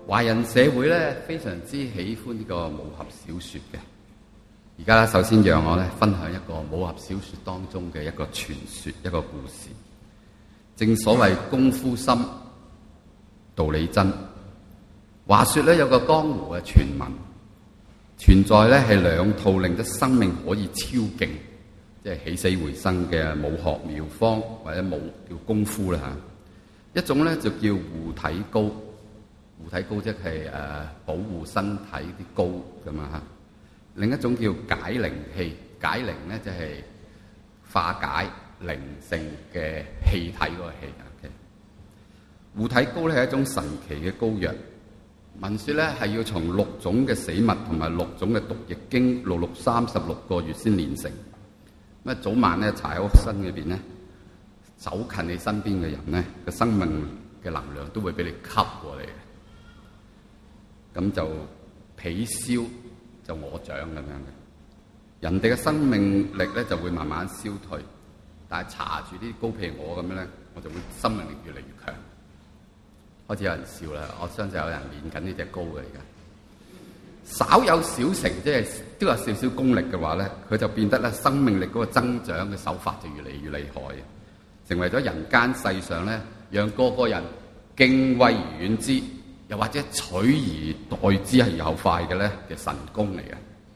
華人社會咧非常之喜歡呢個武俠小說嘅。而家咧，首先讓我咧分享一個武俠小說當中嘅一個傳說，一個故事。正所謂功夫深，道理真。話說咧，有個江湖嘅傳聞，存在咧係兩套令得生命可以超勁，即係起死回生嘅武學妙方或者武叫功夫啦嚇。一種咧就叫護體膏，護體膏即係保護身體啲膏咁啊嚇。另一種叫解靈氣，解靈咧就係化解靈性嘅氣體嗰個氣啊。護體膏咧係一種神奇嘅膏藥。聞說咧係要從6種嘅死物同埋6種嘅毒液經36個月先煉成。咁早晚咧搽喺屋身裏邊咧，走近你身邊嘅人咧個生命嘅能量都會俾你吸過嚟嘅。咁就彼消就我長咁樣嘅，人哋嘅生命力咧就會慢慢消退，但係搽住啲膏譬如我咁樣咧，我就會生命力越嚟越強。開始有人笑啦，我相信有人練緊呢隻膏嘅而家。稍有小成，即係都有少少功力嘅話咧，佢就變得咧生命力嗰個增長嘅手法就越嚟越厲害，成為咗人間世上咧，讓個個人敬畏而遠之，又或者取而代之係有快嘅咧嘅神功嚟嘅。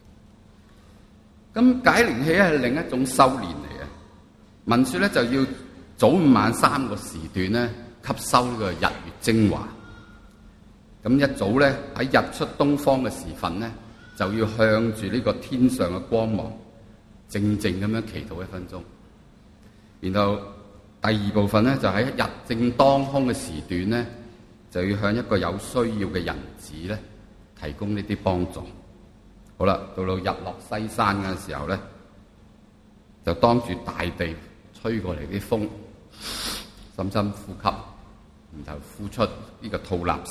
咁解靈氣咧係另一種修練嚟嘅。聞說咧就要早午晚3個時段咧，吸收呢個日月精華。咁一早咧喺日出東方嘅時分咧，就要向住呢個天上嘅光芒，靜靜咁樣祈禱1分鐘。然後第二部分咧就喺日正當空嘅時段咧，就要向一個有需要嘅人子咧提供呢啲幫助。好啦，到日落西山嘅時候咧，就當住大地吹過嚟啲風，深深呼吸。然後呼出呢個吐納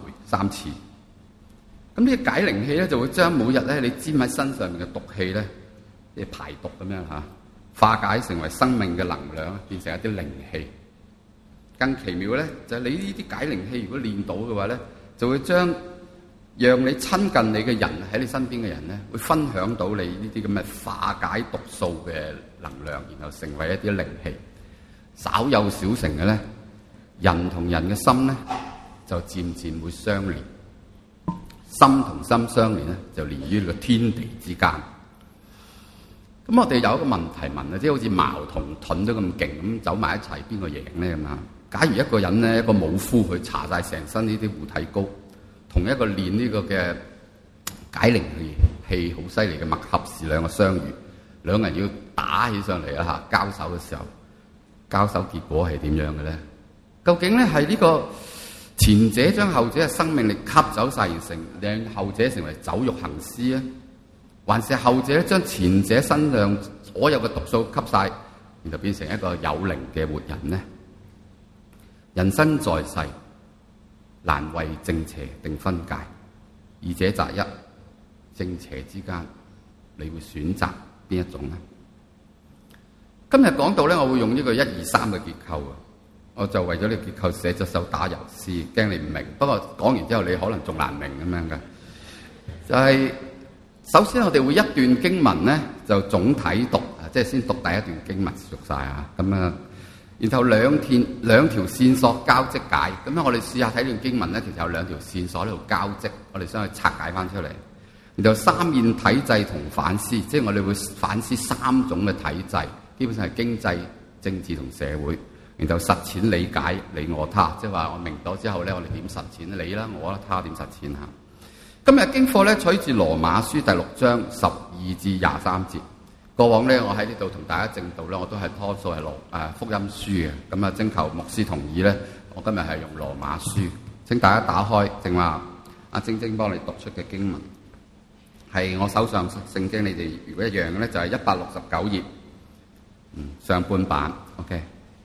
3次，咁呢個解靈氣咧就會將每日咧你沾喺身上面嘅毒氣咧，即係排毒咁樣嚇，化解成為生命嘅能量，變成一啲靈氣。更奇妙咧就係你呢啲解靈氣如果練到嘅話咧，就會將讓你親近你嘅人喺你身邊嘅人咧，會分享到你呢啲咁嘅化解毒素嘅能量，然後成為一啲靈氣。稍有小成嘅咧，人同人嘅心咧，就漸漸會相連，心同心相連咧，就連於呢個天地之間。咁我哋有一個問題問啊，即係好似矛同盾都咁勁咁走埋一齊，邊個贏咧咁啊？假如一個人咧，一個武夫去搽晒成身呢啲護體膏，同一個練呢個嘅解靈氣好犀利嘅墨合士兩個相遇，兩人要打起上嚟啦嚇，交手嘅時候，交手結果係點樣嘅咧？究竟咧係呢個前者將後者嘅生命力吸走晒，而成令後者成為酒肉行屍啊？還是後者將前者身上所有嘅毒素吸晒，然後變成一個有靈嘅活人呢？人生在世，難為正邪定分界，二者擇一，正邪之間，你會選擇邊一種呢？今日講到咧，我會用呢個1、2、3嘅結構啊。我就為咗呢個結構寫咗首打油詩，驚你唔明。不過講完之後，你可能仲難明咁樣嘅。就係首先我哋會一段經文咧，就總體讀，即係先讀第一段經文熟晒啊。咁啊，然後兩條線索交織解。咁樣我哋試下睇段經文咧，其實有2條線索喺度交織，我哋想去拆解翻出嚟。然後3面體制同反思，即係我哋會反思3種嘅體制，基本上係經濟、政治同社會。然後實踐理解你我他，即係話我明咗之後咧，我哋點實踐你啦，我啦他點實踐下。今日經課咧取自羅馬書第6章12至23節。過往咧我喺呢度同大家證道咧，我都係多數係福音書嘅。咁啊，徵求牧師同意咧，我今日係用羅馬書。請大家打開，正話阿晶晶幫你讀出嘅經文，係我手上聖經，你哋如果一樣嘅咧，就係169頁，上半版 ，OK。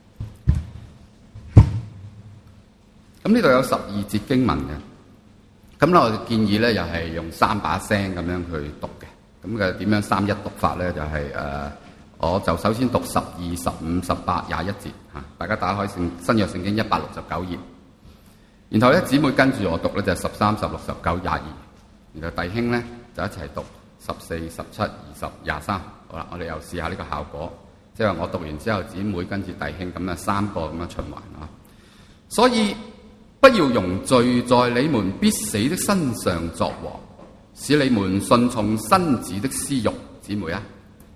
咁呢度有12節經文嘅，咁咧我建議咧又係用3把聲咁樣去讀嘅。咁嘅點樣3-1讀法咧？就係我就首先讀12、15、18、21節嚇，大家打開新約聖經169頁。 然後咧，姊妹跟住我讀咧就係13、16、19、22，然後弟兄咧就一齊讀14、17、20、23。好啦，我哋又試下呢個效果，即係話我讀完之後，姊妹跟住弟兄咁啊3個咁樣循環啊。所以不要容罪在你們必死的身上作王，使你們順從身子的私慾。姊妹啊！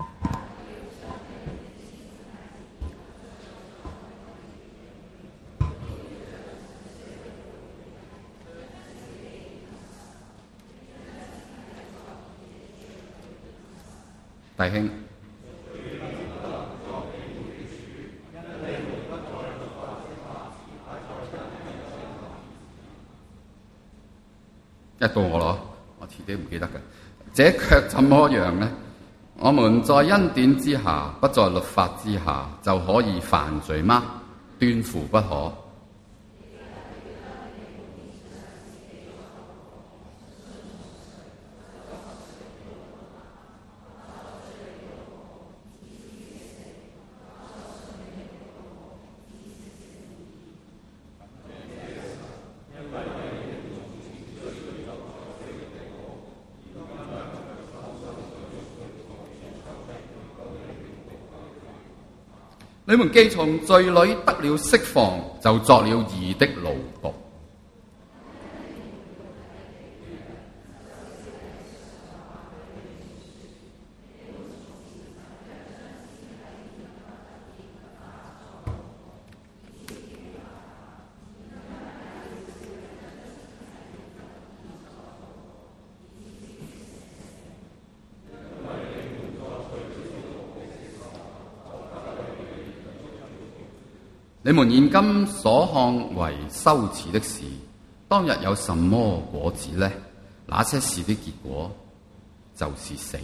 弟兄，一到我咯，我遲啲唔記得嘅。這卻怎麼樣呢？我們在恩典之下，不在律法之下，就可以犯罪嗎？斷乎不可。你們既從罪裏得了釋放，就作了義的奴僕。你們現今所看為羞恥的事，當日有什麼果子呢？那些事的結果就是死。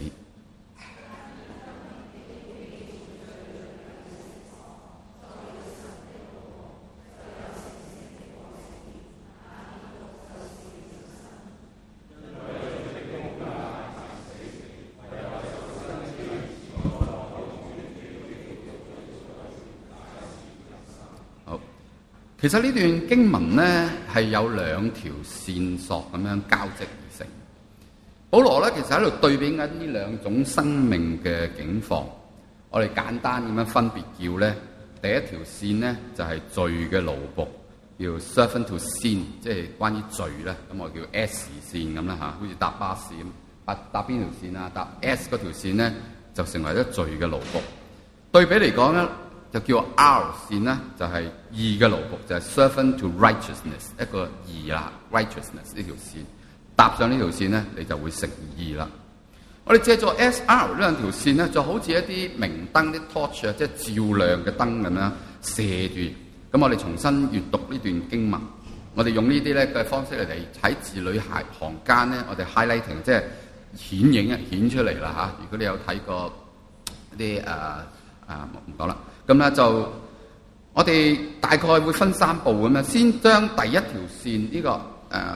其實呢段經文呢係有兩條線索咁樣交織而成。保羅呢其實喺度對比緊呢兩種生命嘅境況。我哋簡單咁樣分別叫呢，第一條線呢就係罪嘅奴僕，叫 servant to sin， 即係關於罪咧。咁我叫 S 線咁啦嚇，好似搭巴士咁，搭邊條線啊？搭 S 嗰條線呢就成為咗罪嘅奴僕。對比嚟講咧，就叫 R 線咧，就係義嘅奴僕，就係 servant to righteousness， 一個義啦 ，righteousness 呢條線，搭上呢條線咧，你就會成義啦。我哋借助 SR 呢兩條線咧，就好似一啲明燈啲 torch 啊，即係照亮嘅燈咁樣射住。咁我哋重新閱讀呢段經文，我哋用呢啲咧嘅方式嚟喺字裏行間咧，我哋 highlighting 即係顯出嚟啦嚇。如果你有睇過啲唔講啦。咁咧就我哋大概會分三步咁樣，先將第一條線呢個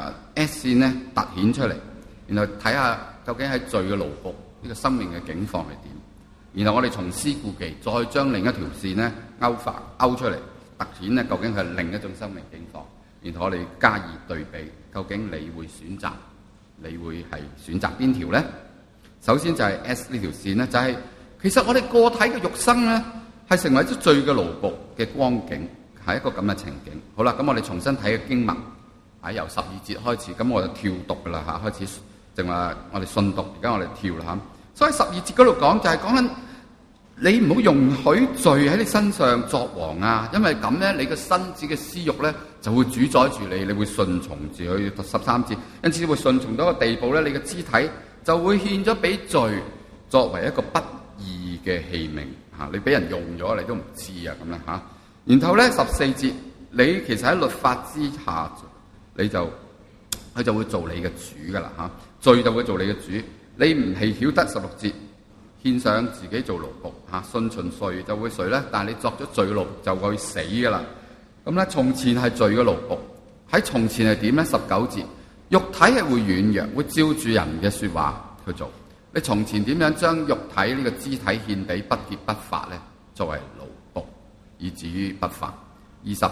S 線咧突顯出嚟，然後睇下究竟喺罪嘅奴僕呢個生命嘅境況係點。然後我哋重施故技，再將另一條線咧勾出嚟，突顯咧究竟係另一種生命境況。然後我哋加以對比，究竟你會選擇邊條咧？首先就係 S 呢條線咧，就係其實我哋個體嘅肉身咧，係成為咗罪嘅奴僕嘅光景，係一個咁嘅情景。好啦，咁我哋重新睇嘅經文，由12節開始，咁我就跳讀噶啦嚇，開始淨話我哋信讀，而家我哋跳啦嚇。所以12節嗰度講就係講緊你唔好容許罪喺你身上作王啊，因為咁咧，你嘅身子嘅私慾咧就會主宰住你，你會順從住佢。13節，因此會順從到一個地步咧，你嘅肢體就會獻咗俾罪，作為一個不義嘅器皿。你俾人用咗，你都唔知啊咁啦嚇。然後咧14節，你其實喺律法之下，佢就會做你嘅主噶啦嚇，罪就會做你嘅主。你唔係曉得16節，獻上自己做奴僕嚇，順從誰就會誰咧。但係你作咗罪奴就會死噶啦。咁咧從前係罪嘅奴僕，喺從前係點咧？19節，肉體係會軟弱，會照住人嘅説話去做。你從前點樣將肉體呢個肢體獻俾不潔不法咧，作為奴僕，以至於不法？20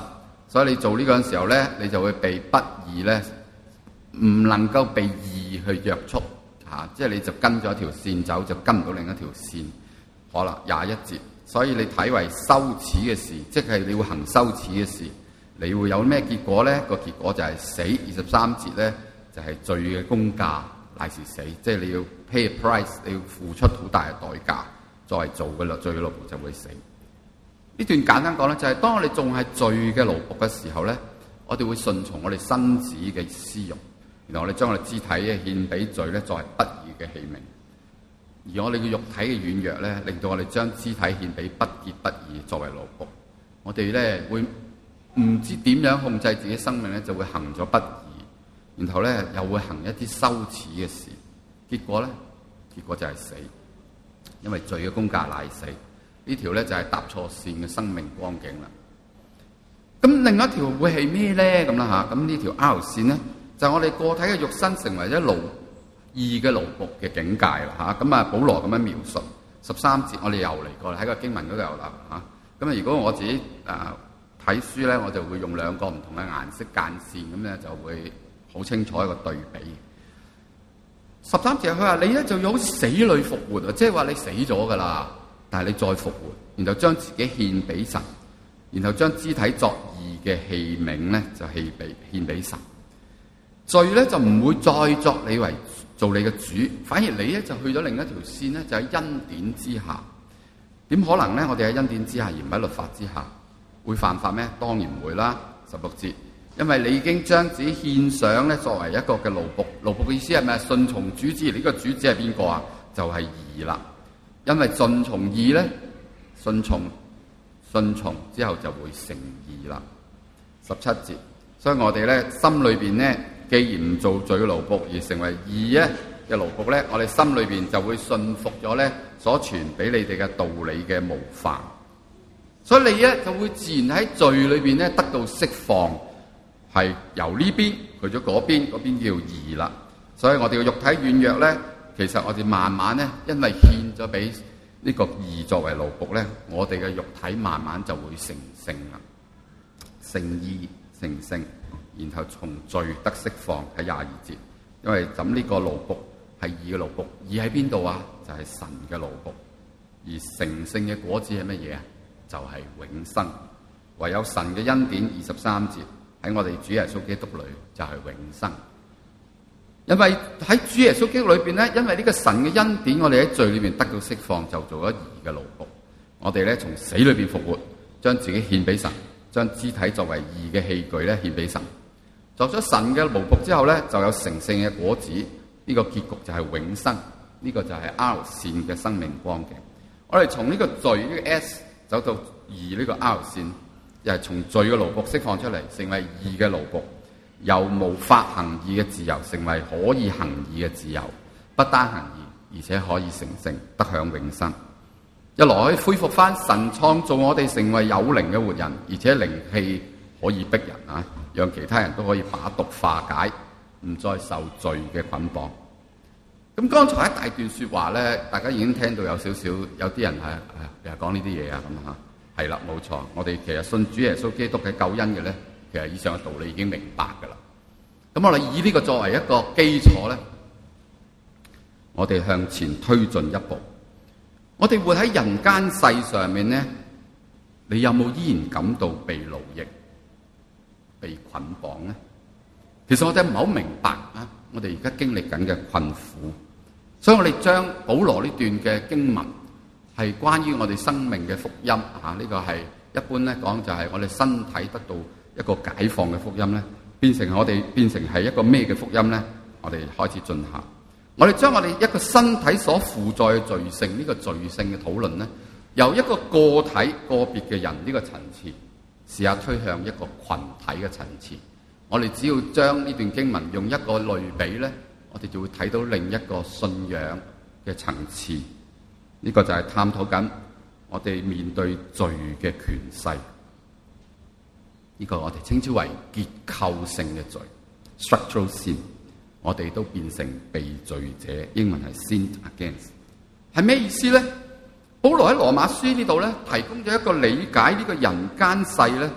所以你做呢個時候咧，你就會被不義咧，唔能夠被義去約束嚇，即係你就跟咗一條線走，就跟唔到另一條線。好啦，21節，所以你睇為羞恥嘅事，即係你會行羞恥嘅事，你會有咩結果咧？個結果就係死。23節咧就係罪嘅工價乃是死，即係你要 pay a price， 你要付出好大嘅代價，作為做嘅罪嘅奴僕就會死。呢段簡單講咧，就係當我哋仲係罪嘅奴僕嘅時候咧，我哋會順從我哋身子嘅私慾，然後我哋將我哋肢體獻俾罪咧，作為不義嘅器皿。而我哋嘅肉體嘅軟弱咧，令到我哋將肢體獻俾不潔不義作為奴僕。我哋咧會唔知點樣控制自己生命咧，就會行咗不義，然後咧又會行一啲羞恥嘅事。結果就係死，因為罪嘅工價乃死。呢條咧就係踏錯線嘅生命光景啦。咁另一條會係咩咧？咁啦嚇，咁呢條 R 線咧就係我哋個體嘅肉身成為咗義嘅奴僕嘅境界啦嚇。咁啊，保羅咁樣描述13節，我哋又嚟過喺個經文嗰度又啦嚇。咁啊，如果我自己睇書咧，我就會用兩個唔同嘅顏色間線，咁咧就會好清楚一個對比。13節佢話你咧就要好似死裏復活啊，即係話你死咗噶啦。但係你再復活，然後將自己獻俾神，然後將肢體作義嘅器皿咧，就獻俾神。罪咧就唔會再作你為做你嘅主，反而你咧就去咗另一條線咧，就喺恩典之下。點可能咧？我哋喺恩典之下而唔喺律法之下，會犯法咩？當然唔會啦。16節，因為你已經將自己獻上咧，作為一個嘅奴僕。奴僕嘅意思係咩？順從主旨。呢個主旨係邊個啊？就係義啦。因為順從義咧，順從之後就會成義啦。17節，所以我哋咧心裏邊咧，既然唔做罪嘅奴僕，而成為義咧嘅奴僕咧，我哋心裏邊就會信服咗咧所傳俾你哋嘅道理嘅模範。所以你咧就會自然喺罪裏邊咧得到釋放，係由呢邊去咗嗰邊，嗰邊叫義啦。所以我哋嘅肉體軟弱咧。其實我哋慢慢咧，因為獻咗俾呢個義作為奴僕咧，我哋嘅肉體慢慢就會成聖啦，成義成聖，然後從罪得釋放喺22節。因為咁呢個奴僕係義嘅奴僕，義喺邊度啊？就係神嘅奴僕。而成聖嘅果子係乜嘢啊？就係永生。唯有神嘅恩典23節喺我哋主耶穌基督裏就係永生。因為喺主耶穌基督裏邊咧，因為呢個神嘅恩典，我哋喺罪裏邊得到釋放，就做咗義嘅奴僕。我哋咧從死裏邊復活，將自己獻俾神，將肢體作為義嘅器具咧獻俾神。作咗神嘅奴僕之後咧，就有成聖嘅果子。呢個結局就係永生。呢個就係 R 線嘅生命光景。我哋從呢個罪呢個 S 走到義呢個 R 線，又係從罪嘅奴僕釋放出嚟，成為義嘅奴僕。由無法行義嘅自由，成為可以行義嘅自由。不單行義，而且可以成聖，得享永生。一來可以恢復翻神創造我哋成為有靈嘅活人，而且靈氣可以逼人啊，讓其他人都可以把毒化解，唔再受罪嘅捆綁。咁剛才一大段說話咧，大家已經聽到有少少，有啲人係講呢啲嘢啊咁嚇。係啦，冇錯，我哋其實信主耶穌基督嘅救恩嘅咧。其實以上嘅道理已經明白㗎啦。咁我哋以呢個作為一個基礎咧，我哋向前推進一步。我哋活喺人間世上面咧，你有冇依然感到被奴役、被捆綁咧？其實我哋唔係好明白啊！我哋而家經歷緊嘅困苦，所以我哋將保羅呢段嘅經文係關於我哋生命嘅福音啊！呢個係一般咧講就係我哋身體得到一個解放嘅福音咧，變成係一個咩嘅福音咧？我哋開始進行，我哋將我哋一個身體所負載嘅罪性，呢個罪性嘅討論咧，由一個個體個別嘅人呢個層次，試下推向一個群體嘅層次。我哋只要將呢段經文用一個類比咧，我哋就會睇到另一個信仰嘅層次。呢個就係探討緊我哋面對罪嘅權勢。呢個我哋稱之為結構性嘅罪 （structural sin）， 我哋都變成被罪者，英文係 sinned against。係咩意思咧？保羅喺羅馬書呢度咧，提供咗一個理解呢個人間世咧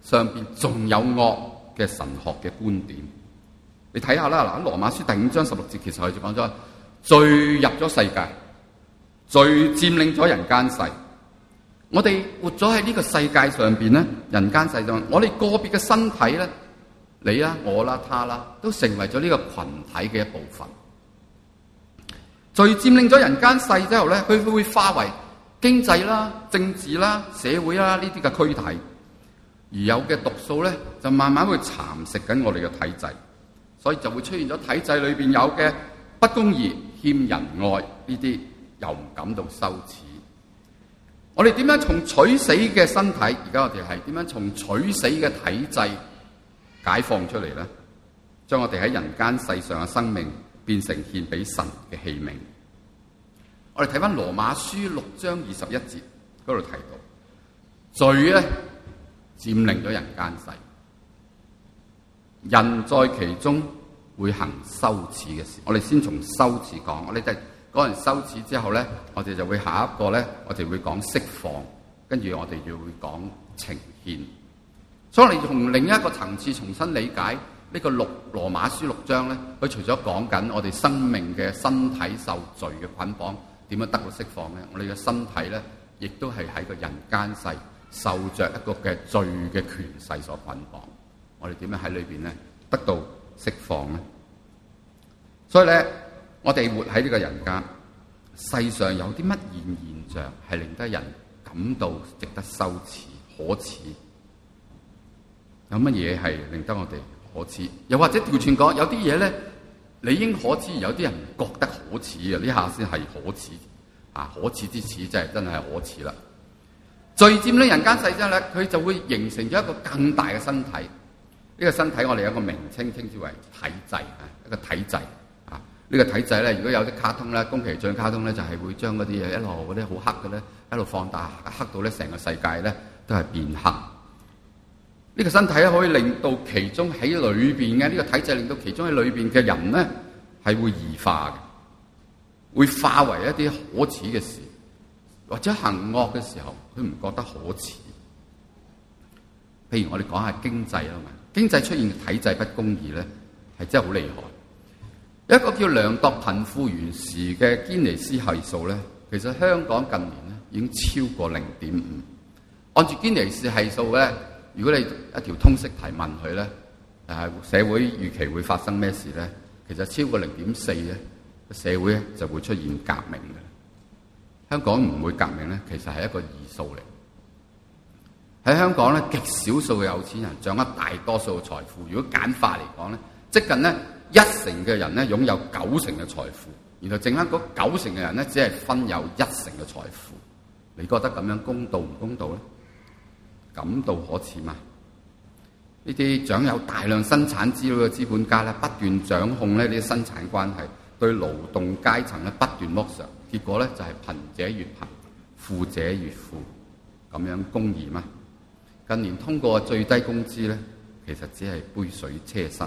上邊仲有惡嘅神學嘅觀點。你睇下啦，嗱，《羅馬書》第5章16節，其實佢就講咗罪入咗世界，罪佔領咗人間世。我哋活咗喺呢個世界上邊咧，人間世上，我哋個別嘅身體咧，你啦、我啦、他啦，都成為咗呢個群體嘅一部分。罪佔領咗人間世之後咧，佢會化為經濟啦、政治啦、社會啦呢啲嘅軀體，而有嘅毒素咧，就慢慢會蠶食緊我哋嘅體制，所以就會出現咗體制裏邊有嘅不公義、欠仁愛呢啲，又唔感到羞恥。我哋點樣從取死嘅身體，而家我哋係點樣從取死嘅體制解放出嚟咧？將我哋喺人間世上嘅生命變成獻俾神嘅器皿。我哋睇翻羅馬書6章21節嗰度提到，罪咧佔領咗人間世，人在其中會行羞恥嘅事。我哋先從羞恥講，我哋講完羞恥之後咧，我哋就會下一個咧，我哋會講釋放，跟住我哋就會講呈獻。所以我哋從另一個層次重新理解呢個羅馬書6章咧，佢除咗講緊我哋生命嘅身體受罪嘅捆綁點樣得到釋放咧，我哋嘅身體咧，亦都係喺個人間世受着一個嘅罪嘅權勢所捆綁。我哋點樣喺裏邊咧得到釋放咧？所以咧，我哋活喺呢個人間世上，有啲乜現象係令得人感到值得羞恥、可恥？有乜嘢係令得我哋可恥？又或者調轉講，有啲嘢咧理應可恥，有啲人唔覺得可恥啊！呢下先係可恥啊！可恥之恥真係可恥啦！罪佔領人間世之後咧，佢就會形成咗一個更大嘅身體。呢個身體我哋有一個名稱，稱之為體制啊，一個體制啊。呢個體制咧，如果有啲卡通咧，宮崎駿卡通咧，就係會將嗰啲嘢一路嗰啲好黑嘅咧，一路放大，黑到咧成個世界咧都係變黑。呢個身體咧可以令到其中喺裏邊嘅呢個體制，令到其中喺裏邊嘅人咧係會異化嘅，會化為一啲可恥嘅事，或者行惡嘅時候，佢唔覺得可恥。譬如我哋講下經濟啦嘛，經濟出現體制不公義咧，係真係好厲害。一個叫量度貧富懸殊嘅堅尼斯係數咧，其實香港近年咧已經超過0.5。按住堅尼斯係數咧，如果你一條通識題問佢咧，社會預期會發生咩事咧？其實超過0.4咧，社會咧就會出現革命嘅。香港唔會革命咧，其實係一個異數嚟。喺香港咧，極少數嘅有錢人掌握大多數嘅財富。如果簡化嚟講咧，即近咧1成嘅人咧擁有9成嘅財富，然後剩翻嗰9成嘅人咧只係分有1成嘅財富。你覺得咁樣公道唔公道咧？感到可恥嘛？呢啲掌有大量生產資料嘅資本家咧，不斷掌控呢啲生產關係，對勞動階層咧不斷剝削，結果咧就係貧者越貧，富者越富，咁樣公義嗎？近年通過最低工資咧，其實只係杯水車薪。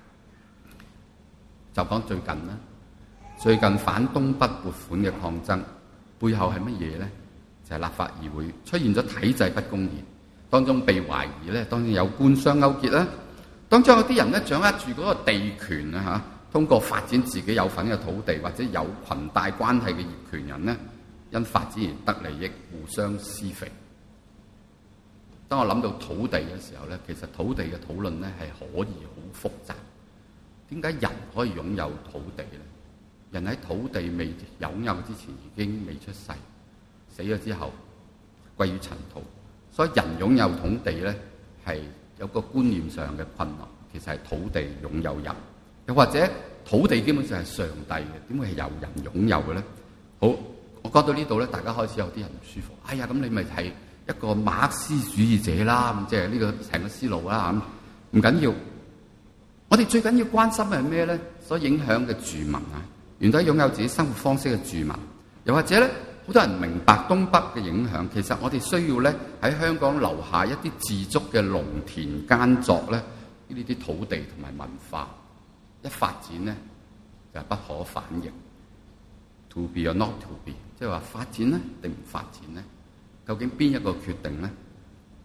就講最近啦，最近反東北撥款嘅抗爭背後係乜嘢咧？就係立法議會出現咗體制不公義，當中被懷疑咧，當然有官商勾結啦。當中有啲人咧掌握住嗰個地權啊嚇，通過發展自己有份嘅土地，或者有裙帶關係嘅業權人咧，因發展而得利益，互相施肥。當我諗到土地嘅時候咧，其實土地嘅討論咧係可以好複雜。點解人可以擁有土地咧？人喺土地未擁有之前已經未出世，死咗之後歸於塵土。所以人擁有土地咧係有個觀念上嘅困難。其實係土地擁有人，又或者土地基本上係上帝嘅，點會係由人擁有嘅咧？好，我講到呢度咧，大家開始有啲人唔舒服。哎呀，咁你咪係一個馬克思主義者啦，咁即係呢個成個思路啦，咁唔緊要。我哋最緊要關心係咩咧？所影響嘅住民啊，原來擁有自己生活方式嘅住民，又或者咧，好多人明白東北嘅影響。其實我哋需要咧喺香港留下一啲自足嘅農田耕作咧，呢啲土地同埋文化一發展咧就係不可反逆。To be or not to be， 即係話發展咧定唔發展咧？究竟邊一個決定咧？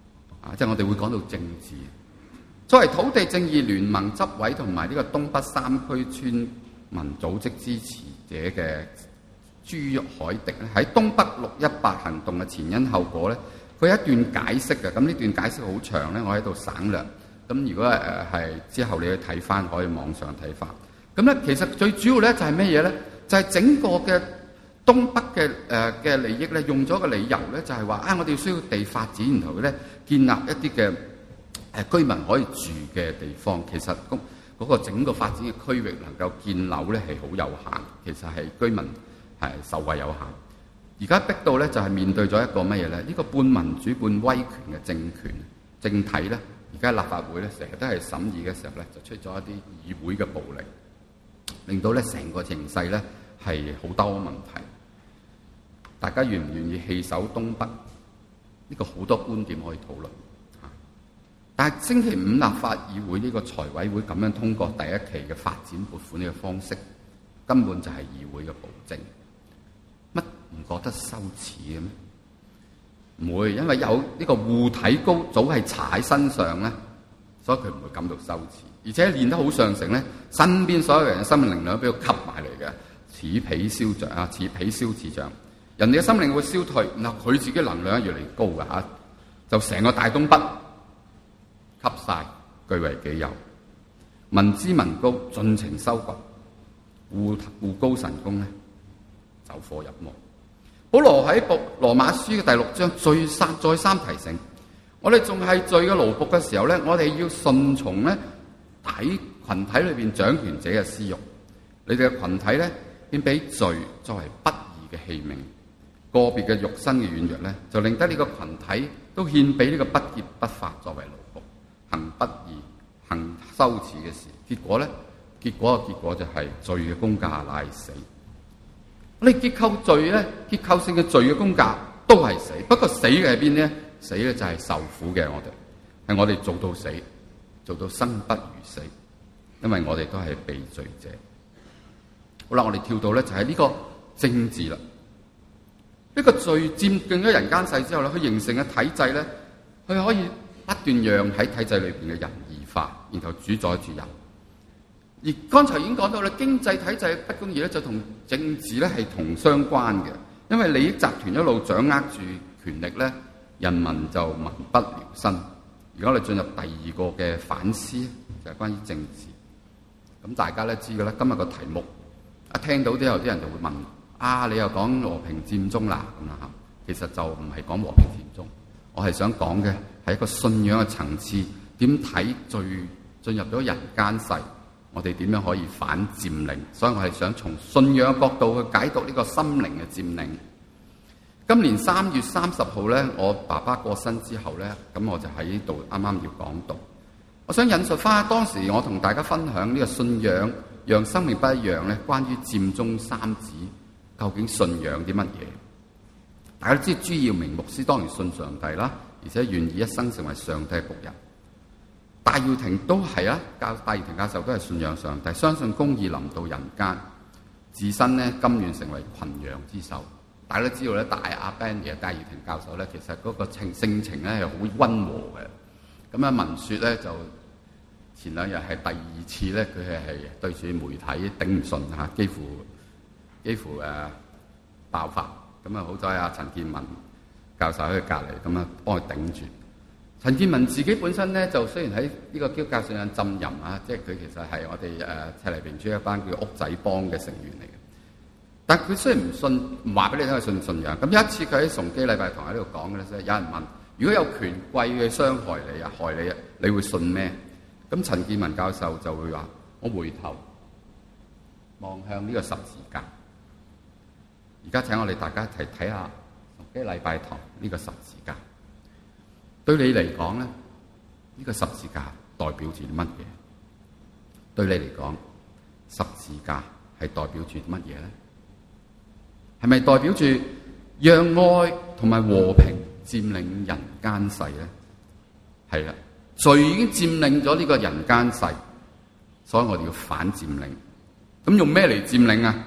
即係我哋會講到政治。作為土地正義聯盟執委同埋呢個東北三區村民組織支持者嘅朱凱迪咧，喺東北618行動嘅前因後果咧，佢有一段解釋嘅。咁呢段解釋好長咧，我喺度省略。咁如果係之後你去睇翻，可以網上睇翻。咁咧其實最主要咧就係咩嘢咧？就係整個嘅東北嘅利益咧，用咗個理由咧，就係話我哋需要地發展，然後咧建立一啲嘅居民可以住嘅地方。其實嗰個整個發展嘅區域能夠建樓咧係好有限，其實係居民係受惠有限。而家逼到咧就係面對咗一個乜嘢咧？呢個半民主半威權嘅政體咧，而家立法會咧成日都係審議嘅時候咧，就出咗一啲議會嘅暴力，令到咧成個形勢咧係好多問題。大家願唔願意棄守東北？呢個好多觀點可以討論。但係星期五立法議會呢個財委會咁樣通過第一期嘅發展撥款呢個方式，根本就係議會嘅暴政。乜唔覺得羞恥嘅咩？唔會，因為有呢個護體膏早係搽喺身上咧，所以佢唔會感到羞恥。而且練得好上乘咧，身邊所有人嘅生命能量都俾佢吸埋嚟嘅，此彼消長啊，此彼消此長。人哋嘅生命會消退，嗱佢自己能量越嚟越高嘅嚇，就成個大東北吸晒，據為己有，民脂民膏盡情收割，護高神功咧走火入魔。保羅喺羅馬書嘅第6章再三提醒我哋，仲係罪嘅奴僕嘅時候咧，我哋要順從咧群體裏邊掌權者嘅私欲。你哋嘅群體咧，便俾罪作為不義嘅器皿。個別嘅肉身嘅軟弱咧，就令得呢個群體都獻俾呢個不潔不法作為奴僕，行不義、行羞恥嘅事。結果就係罪嘅工價乃死。我哋結構罪咧，結構性嘅罪嘅工價都係死。不過死嘅係邊呢？死咧就係受苦嘅我哋，係我哋做到死，做到生不如死，因為我哋都係被罪者。好啦，我哋跳到咧就係呢個政治啦。呢個罪佔據咗人間世之後咧，佢形成嘅體制咧，佢可以不斷讓喺體制裏邊嘅人異化，然後主宰住人。而剛才已經講到啦，經濟體制不公義咧，就同政治咧係同相關嘅，因為利益集團一路掌握住權力咧，人民就民不聊生。而家我哋進入第二個嘅反思，就係關於政治。咁大家咧知嘅啦，今日個題目一聽到之後，啲人就會問。你又講和平佔中啦咁啦嚇，其實就唔係講和平佔中，我係想講嘅係一個信仰嘅層次，點睇罪進入咗人間世，我哋點樣可以反佔領？所以我係想從信仰嘅角度去解讀呢個心靈嘅佔領。今年3月30號咧，我爸爸過身之後咧，咁我就喺呢度啱啱要講道。我想引述翻當時我同大家分享呢個信仰讓生命不一樣咧，關於佔中三子。究竟信仰啲乜嘢？大家都知朱耀明牧師當然信上帝啦，而且願意一生成為上帝嘅僕人。戴耀廷都係啊，戴耀廷教授都係信仰上帝，相信公義臨到人間，自身咧甘願成為群羊之首。大家都知道咧，大阿 Ben 嘅戴耀廷教授咧，其實嗰個性情咧係好溫和嘅。咁啊，文説咧就前兩日係第2次咧，佢係對住媒體頂唔順嚇，幾乎爆發，咁啊好在阿陳建文教授喺佢隔離，咁啊幫佢頂住。陳建文自己本身咧就雖然喺呢個基督教信仰浸淫啊，即係佢其實係我哋赤泥平村一班叫屋仔幫嘅成員嚟嘅。但佢雖然唔信，唔話俾你聽佢信仰。咁有一次佢喺崇基禮拜堂喺度講嘅咧，有人問：如果有權貴嘅傷害你啊、害你啊，你會信咩？咁陳建文教授就會話：我回頭望向呢個十字架。而家請我哋大家一齊睇下崇基禮拜堂呢個十字架。對你嚟講咧，呢個十字架代表住乜嘢？對你嚟講，十字架係代表住乜嘢咧？係咪代表住讓愛同埋和平佔領人間世咧？係啦，罪已經佔領咗呢個人間世，所以我哋要反佔領。咁用咩嚟佔領啊？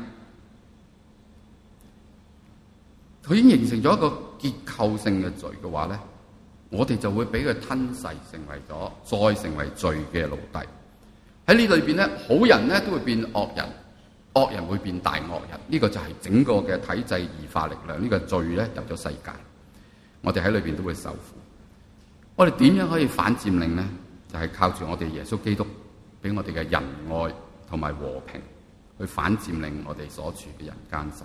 佢已經形成咗一個結構性嘅罪嘅話咧， 我哋就會俾佢吞噬，再成為罪嘅奴隸。喺呢裏邊咧，好人咧都會變惡人，惡人會變大惡人。呢個就係整個嘅體制異化力量，呢個罪咧入咗世界，我哋喺裏邊都會受苦。我哋點樣可以反佔領呢？就係靠住我哋耶穌基督俾我哋嘅仁愛同埋和平，去反佔領我哋所處嘅人間世。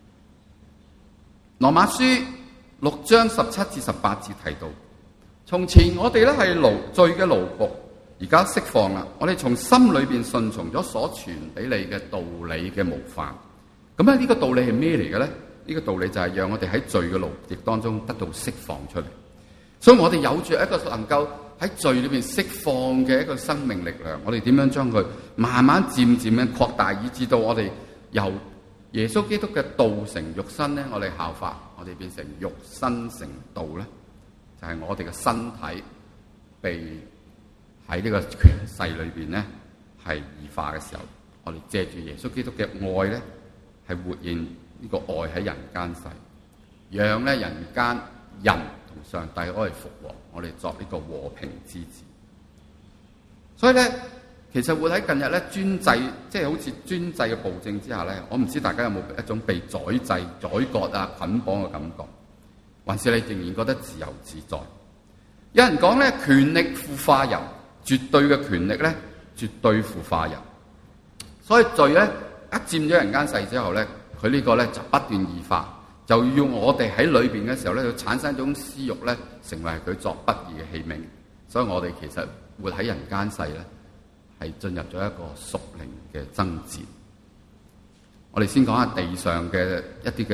羅馬書6章17至18節提到，從前我哋咧係罪嘅奴僕，而家釋放啦。我哋從心裏邊順從咗所傳俾你嘅道理嘅模範。咁咧呢個道理係咩嚟嘅咧？呢個道理就係讓我哋喺罪嘅奴役當中得到釋放出嚟。所以我哋有住一個能夠喺罪裏邊釋放嘅一個生命力量。我哋點樣將佢慢慢漸漸嘅擴大，以至到我哋由耶穌基督嘅道成肉身咧，我哋效法，我哋變成肉身成道咧，就係我哋嘅身體被喺呢個權勢裏邊咧係異化嘅時候，我哋借住耶穌基督嘅愛咧，係活現呢個愛喺人間世，讓咧人間人同上帝可以復和，我哋作呢個和平之子。所以咧，其實活喺近日咧專制，即係好似專制嘅暴政之下咧，我唔知大家有冇一種被宰制、宰割啊、捆綁嘅感覺，還是你仍然覺得自由自在？有人講咧，權力腐化人，絕對嘅權力咧，絕對腐化人。所以罪咧一佔咗人間世之後咧，佢呢個咧就不斷異化，就要我哋喺裏邊嘅時候咧，就產生一種私欲咧，成為佢作不義嘅器皿。所以我哋其實活喺人間世咧，係進入咗一個屬靈嘅爭戰。我哋先講下地上嘅一啲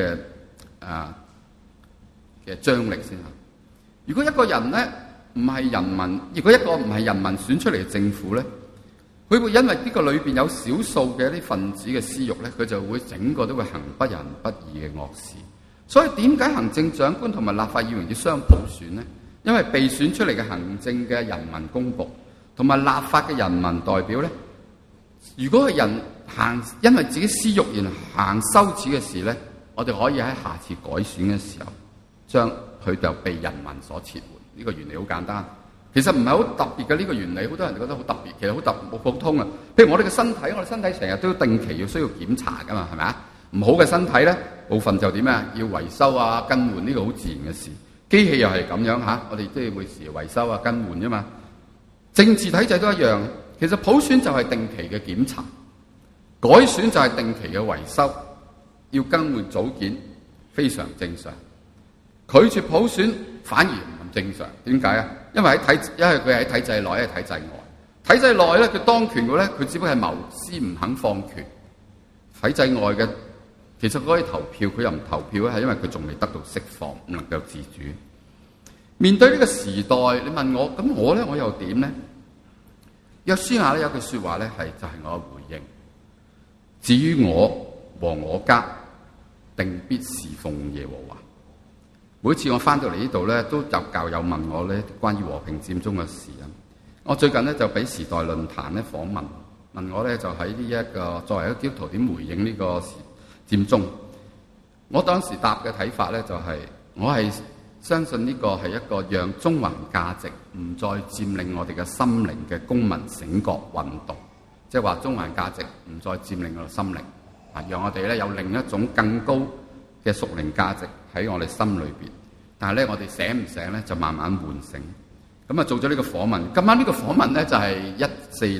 嘅張力先嚇。如果一個人咧唔係人民，如果一個唔係人民選出嚟嘅政府咧，佢會因為呢個裏邊有少數嘅一啲分子嘅私欲咧，佢就會整個都會行不仁不義嘅惡事。所以點解行政長官同埋立法議員要雙普選呢？因為被選出嚟嘅行政嘅人民公僕同埋立法嘅人民代表咧，如果係人行因為自己私欲而行羞恥嘅事咧，我哋可以喺下次改選嘅時候，將佢就被人民所撤換。呢個原理好簡單，其實唔係好特別嘅呢個原理，好多人覺得好特別，其實好普通啊。譬如我哋嘅身體，我哋身體成日都定期要需要檢查噶嘛，係咪啊？唔好嘅身體咧，部分就點啊？要維修啊、更換，呢個好自然嘅事。機器又係咁樣嚇，我哋都要會時維修啊、更換啫嘛。政治體制都一樣，其實普選就係定期嘅檢查，改選就係定期嘅維修，要更換組件，非常正常。拒絕普選反而唔正常，點解啊？因為佢喺體制內，喺體制外。體制內咧，佢當權嘅咧，佢只不過係謀私唔肯放權。體制外嘅，其實佢可以投票，佢又唔投票咧，係因為佢仲未得到釋放，唔能夠自主。面對呢個時代，你問我，咁我咧，我又點咧？約書亞咧有句說話咧，就係我嘅回應。至於我和我家，定必侍奉耶和華。每次我翻到嚟呢度咧，都有教友問我咧關於和平佔中嘅事啊。我最近咧就俾時代論壇咧訪問，問我咧就喺呢一個作為一個基督徒點回應呢個佔中。我當時答嘅睇法咧就係，我係相信呢個係一個讓中環價值唔再佔領我哋嘅心靈嘅公民醒覺運動，即係話中環價值唔再佔領我哋心靈，啊，讓我哋咧有另一種更高嘅屬靈價值喺我哋心裏邊。但係咧，我哋醒唔醒咧，就慢慢喚醒。咁啊，做咗呢個訪問。今晚呢個訪問咧就係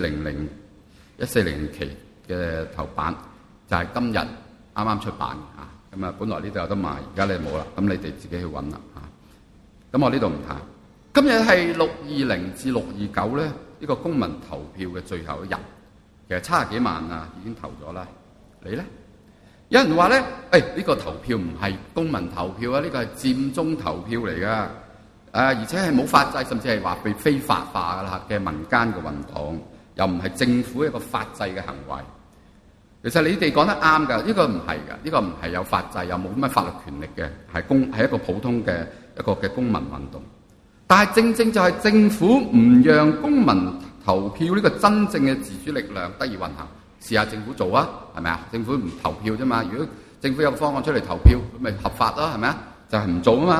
1400期嘅頭版，就係今日啱啱出版啊。咁啊，本來呢度有得賣，而家你冇啦。咁你哋自己去揾啦嚇。咁我呢度唔談。今日係620至629咧，呢個公民投票嘅最後一日。其實70幾萬啊，已經投咗啦。你咧？有人話咧，呢個投票唔係公民投票啊，呢個係佔中投票嚟噶。而且係冇法制，甚至係話被非法化噶啦嘅民間嘅運動，又唔係政府一個法制嘅行為。其實你哋講得啱㗎，呢個唔係㗎，呢個唔係有法制又冇乜法律權力嘅，係一個普通嘅一個嘅公民運動。但係正正就係政府唔讓公民投票呢個真正嘅自主力量得以運行。試下政府做啊，係咪啊？政府唔投票啫嘛。如果政府有個方案出嚟投票，咁咪合法咯，係咪啊？就係唔做啊嘛，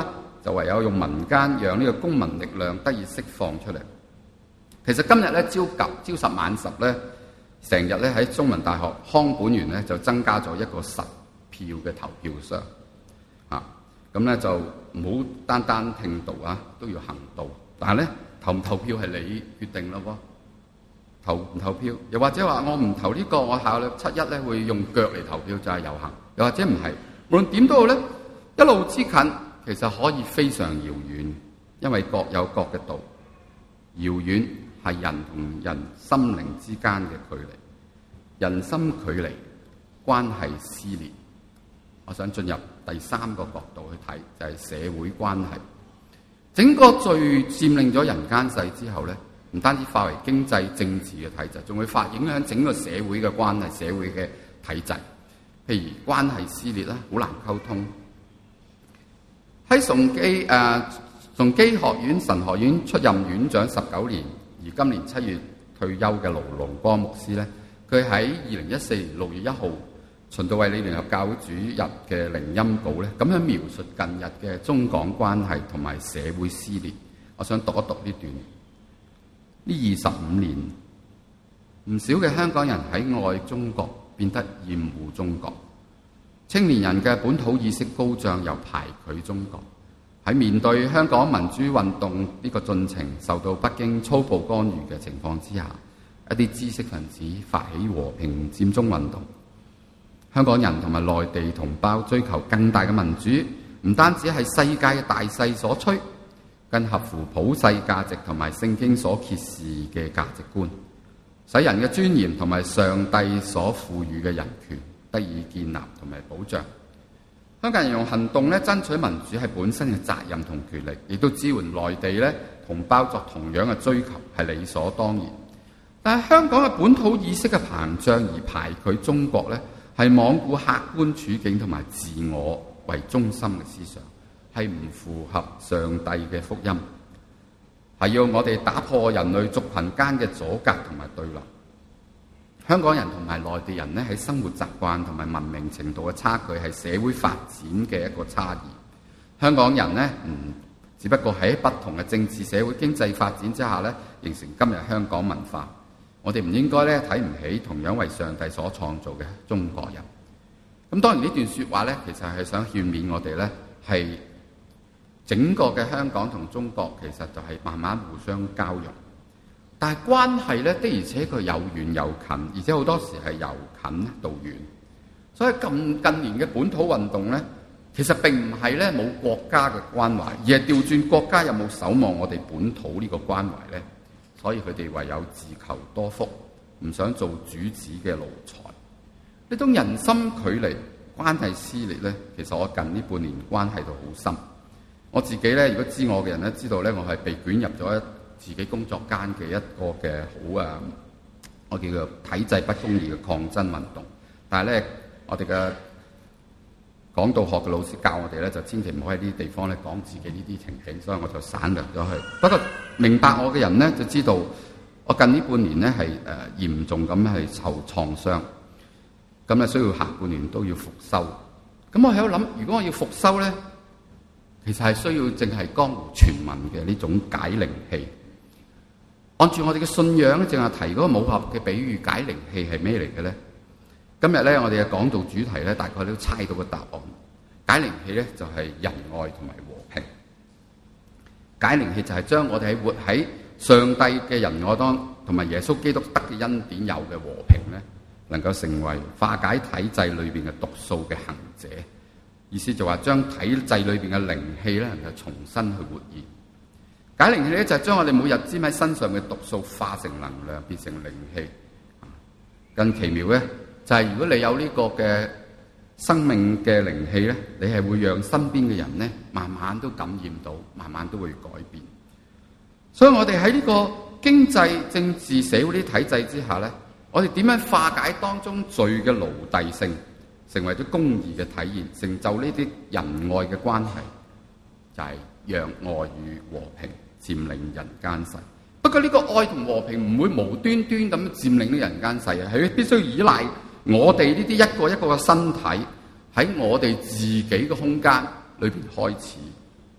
就唯有用民間讓呢個公民力量得以釋放出嚟。其實今日咧朝十晚十咧，成日咧喺中文大學康本園咧就增加咗一個實票嘅投票箱啊，咁咧就唔好單單聽道啊，都要行道。但係咧投唔投票係你決定咯喎，投唔投票，又或者話我唔投呢個，我考慮7·1咧會用腳嚟投票就係遊行，又或者唔係，無論點都好咧，一路之近其實可以非常遙遠，因為各有各嘅道。遙遠係人同人心靈之間嘅距離，人心距離，關係撕裂。我想進入第3個角度去睇，就係社會關係。整個罪佔領咗人間世之後咧，唔單止化為經濟政治嘅體制，仲會影響整個社會嘅關係、社會嘅體制。譬如關係撕裂啦，好難溝通。喺崇基學院神學院出任院長19年，而今年7月退休嘅盧龍光牧師咧，佢喺2014年6月1號循道衛理聯合教會主日嘅靈音稿咧，咁樣描述近日嘅中港關係同埋社會撕裂。我想讀一讀呢段。呢25年，唔少嘅香港人喺愛中國變得厭惡中國，青年人嘅本土意識高漲，又排拒中國。喺面對香港民主運動呢個進程受到北京粗暴干預嘅情況之下，一啲知識分子發起和平佔中運動。香港人同埋內地同胞追求更大嘅民主，唔單止係世界嘅大勢所趨，更合乎普世價值同埋聖經所揭示嘅價值觀，使人嘅尊嚴同埋上帝所賦予嘅人權得以建立同埋保障。香港人用行動咧爭取民主係本身嘅責任同權力，亦都支援內地咧同胞作同樣嘅追求係理所當然。但係香港嘅本土意識嘅膨脹而排拒中國咧，係罔顧客觀處境同埋自我為中心嘅思想，係唔符合上帝嘅福音，係要我哋打破人類族群間嘅阻隔同埋對立。香港人同埋內地人咧喺生活習慣同埋文明程度嘅差距係社會發展嘅一個差異。香港人咧只不過喺不同嘅政治、社會、經濟發展之下咧，形成今日香港文化。我哋唔應該咧睇唔起同樣為上帝所創造嘅中國人。咁當然呢段說話咧，其實係想勸勉我哋咧，係整個嘅香港同中國其實就係慢慢互相交融。但係關係咧的而且確有遠有近，而且好多時係由近到遠。所以近年嘅本土運動咧，其實並唔係咧冇國家嘅關懷，而係調轉國家有冇守望我哋本土呢個關懷咧。所以佢哋唯有自求多福，唔想做主子嘅奴才。呢種人心距離、關係撕裂咧，其實我近呢半年關係到好深。我自己咧，如果知我嘅人咧，知道咧，我係被捲入咗自己工作間嘅一個嘅好我叫做體制不公義嘅抗爭運動。但係咧，我哋嘅講道學嘅老師教我哋咧，就千祈唔好喺呢啲地方咧講自己呢啲情景，所以我就省略咗佢。不過明白我嘅人咧，就知道我近呢半年咧係嚴重咁係受創傷，咁咧需要下半年都要復修。咁我喺度諗，如果我要復修咧，其實係需要淨係江湖傳聞嘅呢種解靈氣。按住我哋嘅信仰咧，淨係提嗰個武俠嘅比喻，解靈氣係咩嚟嘅咧？今日咧，我哋嘅講道主題咧，大概都猜到個答案。解靈氣咧就係仁愛同埋和平。解靈氣就係將我哋喺活喺上帝嘅仁愛當，同埋耶穌基督得嘅恩典有嘅和平咧，能夠成為化解體制裏邊嘅毒素嘅行者。意思就話將體制裏邊嘅靈氣咧，能夠重新去活現。解靈氣咧就係將我哋每日沾喺身上嘅毒素化成能量，變成靈氣。更奇妙咧，就係如果你有呢個嘅生命嘅靈氣咧，你係會讓身邊嘅人咧，慢慢都感染到，慢慢都會改變。所以我哋喺呢個經濟、政治、社會啲體制之下咧，我哋點樣化解當中罪嘅奴隸性，成為咗公義嘅體現，成就呢啲仁愛嘅關係，就係讓愛與和平佔領人間世。不過呢個愛同和平唔會無端端咁佔領呢人間世啊，係必須依賴我哋呢啲一個一個嘅身體喺我哋自己嘅空間裏邊開始。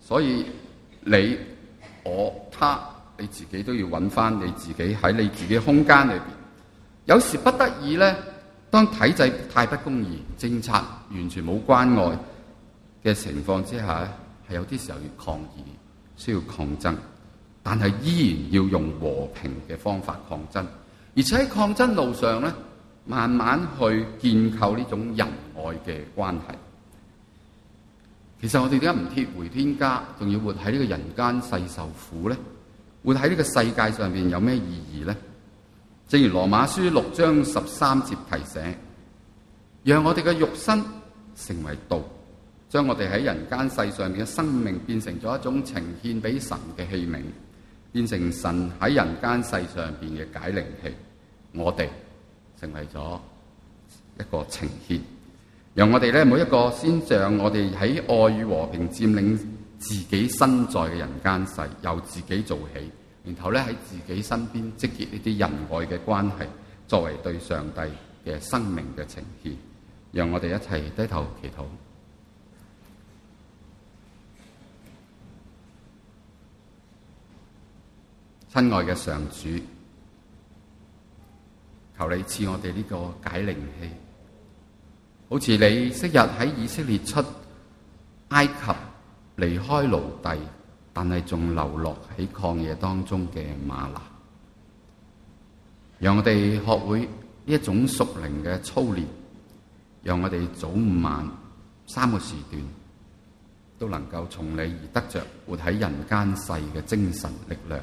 所以你、我、他，你自己都要揾翻你自己喺你自己空間裏邊。有時不得已咧，當體制太不公義、政策完全冇關愛嘅情況之下咧，係有啲時候要抗議，需要抗爭，但係依然要用和平嘅方法抗爭，而且喺抗爭路上咧，慢慢去建構呢種仁愛嘅關係。其實我哋點解唔貼回天家，仲要活喺呢個人間世受苦咧？活喺呢個世界上邊有咩意義咧？正如羅馬書6章13節提醒，讓我哋嘅肉身成為道，將我哋喺人間世上面嘅生命變成咗一種呈獻俾神嘅器皿，變成神喺人間世上邊嘅解靈器。我哋成為咗一個呈獻，讓我哋咧每一個先像我哋喺愛與和平佔領自己身在嘅人間世，由自己做起，然後咧喺自己身邊積結呢啲仁愛嘅關係，作為對上帝嘅生命嘅呈獻。讓我哋一齊低頭祈禱。親愛嘅上主，求你賜我哋呢個解靈器，好似你昔日喺以色列出埃及離開奴隸，但係仲流落喺曠野當中嘅嗎哪，讓我哋學會呢一種屬靈嘅操練，讓我哋早午晚3個時段都能夠從你而得着活喺人間世嘅精神力量。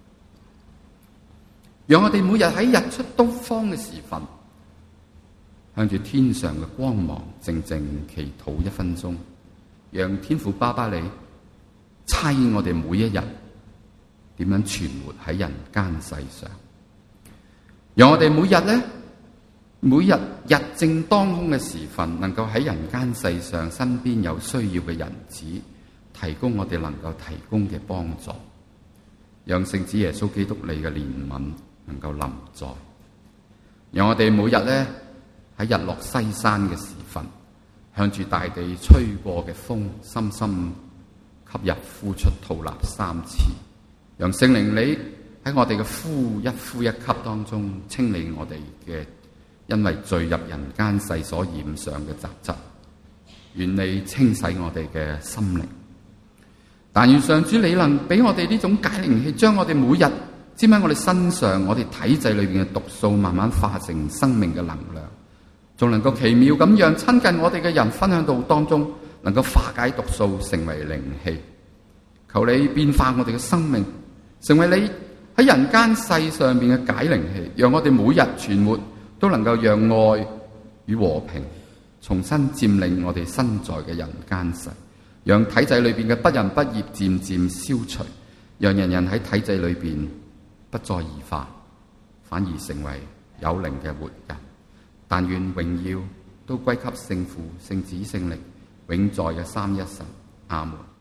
讓我哋每日喺日出東方嘅時分，向住天上嘅光芒靜靜祈禱1分鐘，讓天父爸爸你差我哋每一日點樣存活喺人間世上。讓我哋每日日正當空嘅時分，能夠喺人間世上身邊有需要嘅人子，提供我哋能夠提供嘅幫助。讓聖子耶穌基督你嘅憐憫能夠臨在，讓我哋每日咧喺日落西山嘅時分，向住大地吹過嘅風，深深吸入、呼出、吐納3次，讓聖靈你喺我哋嘅呼一吸當中清理我哋嘅因為墜入人間世所染上嘅雜質，願你清洗我哋嘅心靈。但願上主你能俾我哋呢種解靈器，將我哋每日沾喺我哋身上，我哋體制裏邊嘅毒素慢慢化成生命嘅能量，仲能夠奇妙咁讓親近我哋嘅人分享到當中，能夠化解毒素，成為靈氣。求你變化我哋嘅生命，成為你喺人間世上邊嘅解靈器，讓我哋每日存活都能夠讓愛與和平重新佔領我哋身在嘅人間世，讓體制裏邊嘅不仁不義漸漸消除，讓人人喺體制裏邊不再異化，反而成為有靈嘅活人。但願榮耀都歸給聖父、聖子、聖靈，永在嘅三一神。阿門。